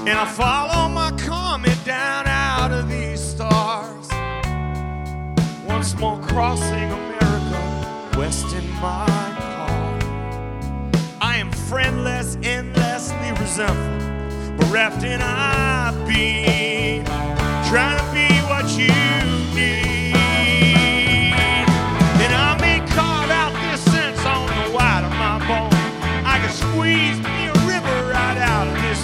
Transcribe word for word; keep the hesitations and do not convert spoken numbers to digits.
and I follow my comet down out of these stars. Once more crossing America, west in my car. I am friendless, endlessly resentful, bereft in I be, trying to be what you need.